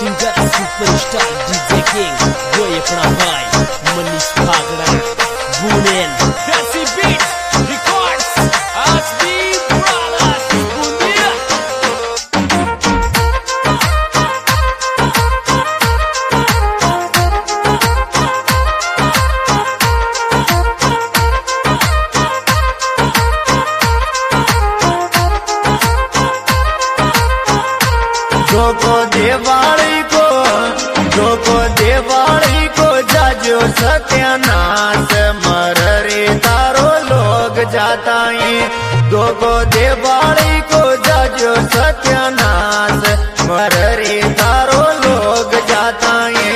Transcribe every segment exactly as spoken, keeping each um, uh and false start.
Singer superstar DJ king वो अपना भाई मनीष भागड़ा बुनेन देसी बीट रिकॉर्ड्स आसबी ब्रदर्स बुंदिया जोको देवाली को जोको देवाली को जाजो सत्यानाश मर रे तारो लोग जाता है। जोको देवाली को जाजो सत्यानाश मर रे तारो लोग जाता है।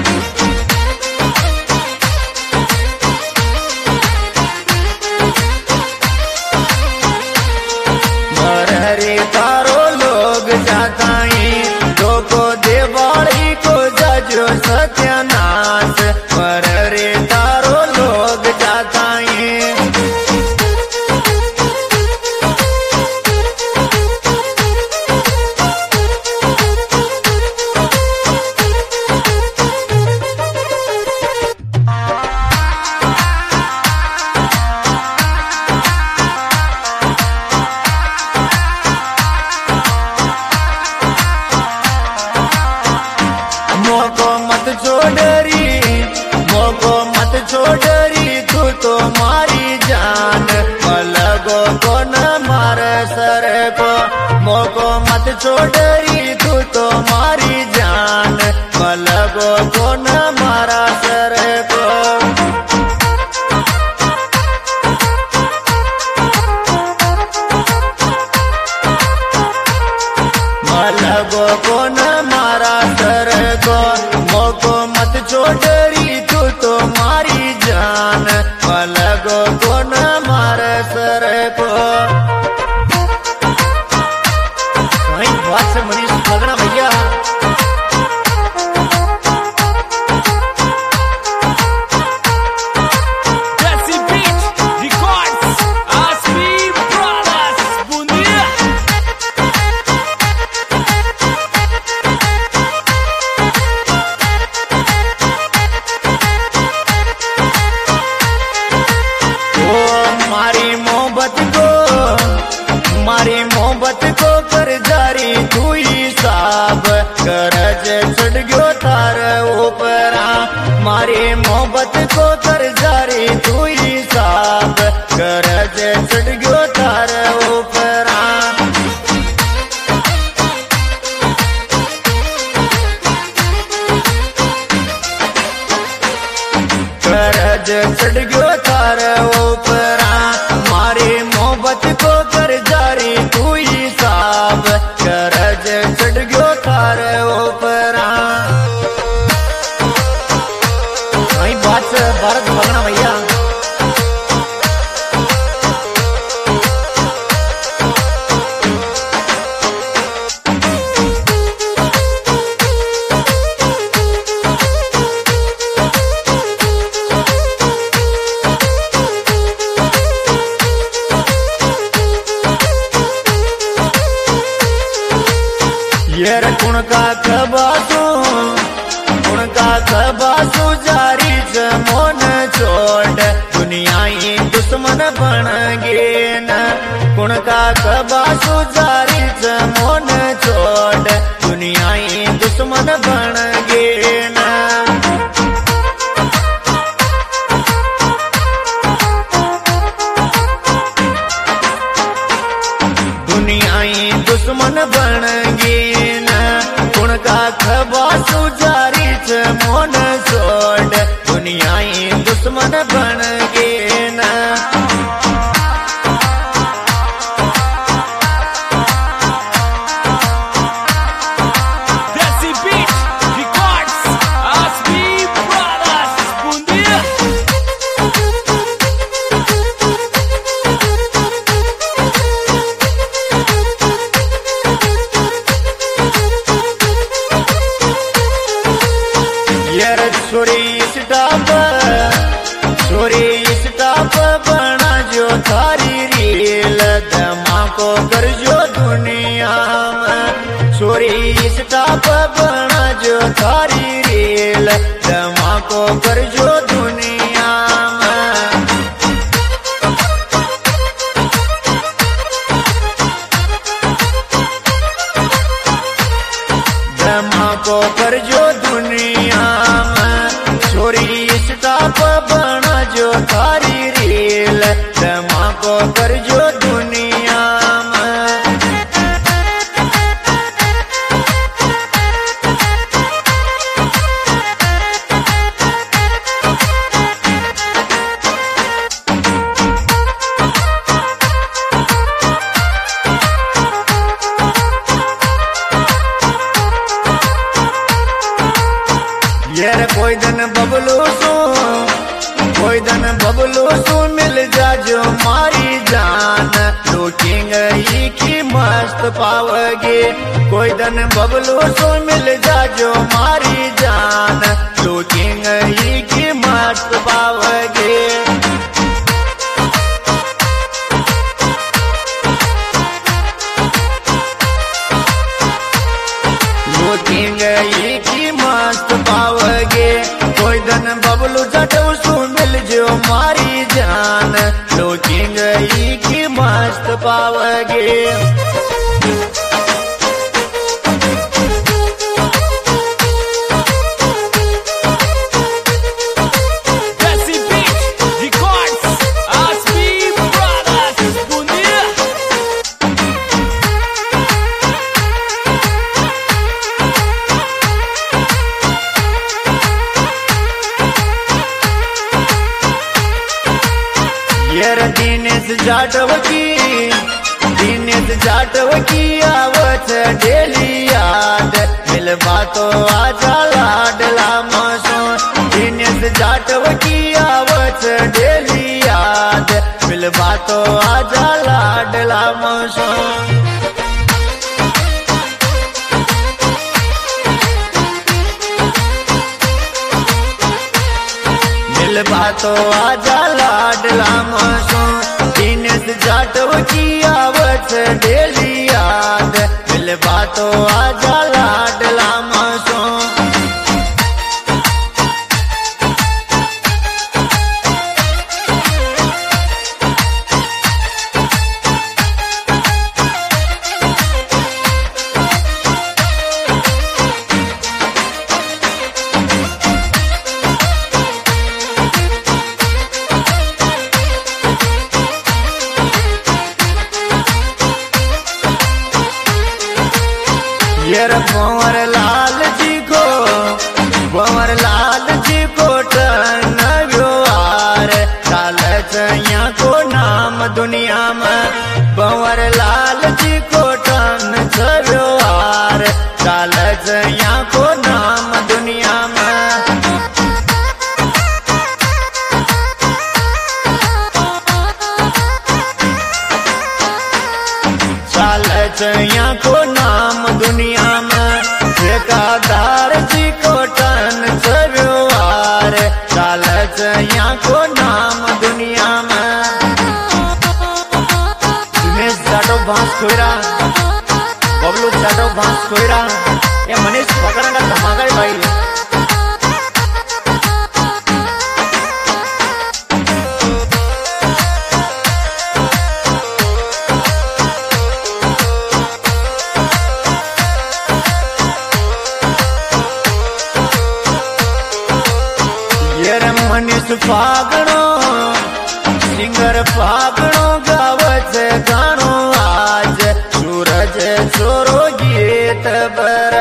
मर रे तारो लोग जाता है। जोको देवाली को जाजो सत्यानाश मर रे तारो लोग जाता है। मोको मत छोड़री मोको मत छोड़री तू तो मारी जान अलगो को न मार सर को। मोको मत छोड़री तू तो मारी जान अलगो को न मारा सर को। अलगो को न मारा सर को। मोको मत छोड़री तू तो मारी जान अलगो को न मार सर को। वही बात से मनीष भागड़ा भैया देसी बीट रिकॉर्ड्स आसबी ब्रदर्स बुंदिया मारी मोहब्बत को मारी मोहब्बत को कर जारी तू ही साब करज चढ़ गयो तार ऊपरा। मारी मोहब्बत को कर जारी तू ही साब करज चढ़ गयो तार ऊपरा। करज चढ़ गयो तार ऊपरा। मारी मोहब्बत को कर जारी तू ही साब करज चढ़ गयो तार ऊपरा। वही बात से भारत भागना भैया येर कुण का खबासू कुण का खबासू जारी ज मोन छोड़ दुनिया ही दुश्मन बन गे न। कुण का खबासू जारी ज मोन छोड़ दुनिया ही दुश्मन बन गे न। दुनिया ही दुश्मन बन गे न। कुण का खबासू जारी च मोन छोड़ दुनिया ही दुश्मन बन गे न। देसी बीट रिकॉर्ड्स आसबी ब्रदर्स बुंदिया यार छोरी स्टाप छोरी स्टाप बना जो थारी रील धमाको कर जो दुनिया में। छोरी स्टाप बना थारी रेल धमाको करजो दुनिया में। धमाको करजो दुनिया में छोरी स्टाप बना जो थारी रेल धमाको करजो दुनिया में। यार कोई दिन बबलू सू कोई दिन बबलू सू मिल जाजो मारी जान लुकिंग ही की मस्त पावगे। कोई दिन बबलू सू मिल जाजो मारी जान लुकिंग ही की मस्त पावगे। लुकिंग ही की मस्त पावगे। कोई दिन बबलू जटू सू मिल जो मारी जान लुकिंग ही की मस्त पावगे। Desi Beat Records, Aspi Brothers, Bundia. यार दिनेश जाटव की दिनेश जाटव की आवत डेली याद मिलवा तो आजा लाडला मसो। दिनेश जाटव की आवत डेली याद मिलवा तो आजा लाडला मसो। मिलवा तो आजा लाडला मसो। दिनेश जाटव की आवत डेली याद मिलवा तो आजा लाडला मसो। यार भंवर लाल जी को भंवर लाल जी को टन व्यवहार लालच यहाँ को नाम दुनिया में। भंवर लाल जी को टन व्यवहार लालच यहाँ को नाम दुनिया में। लालच यहाँ को नाम दुनिया में। ठेकादार जी को टन व्यवहार लालच यहाँ को नाम दुनिया में। दिनेश जाटव भांस खोयरा बबलू जाटव भांस खोयरा ये मनीष फकड़ा का धमाका है भाई। मनीष फागणो सिंगर फागणो गावत गाणो आज सूरज छोरो गीत बर।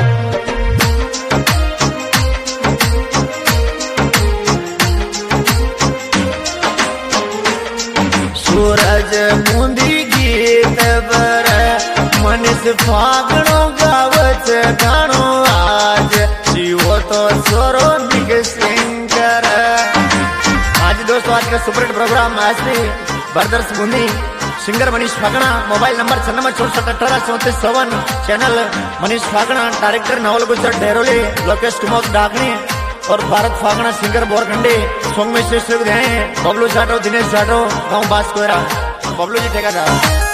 सूरज बूंदी गीत बर मनीष फागणो गावत गाणो आज जीवो तो छोरो मिक्सिंग। आज दोस्तों आज का superhit programme Asli brothers Bundi singer Manish Fagna. Mobile number छन्नबे चौसठ अठारह चौंतीस चौवन। चैनल मनीष फागणा। डायरेक्टर नवल गुजर डेरोली। लोकेश कुमार डाकनी और भारत फागणा सिंगर बोरखंडी। सॉन्ग में श्रेष्ठ बबलू जाटव दिनेश जाटव गाँव बास कोयरा। बबलू जी ठेका था।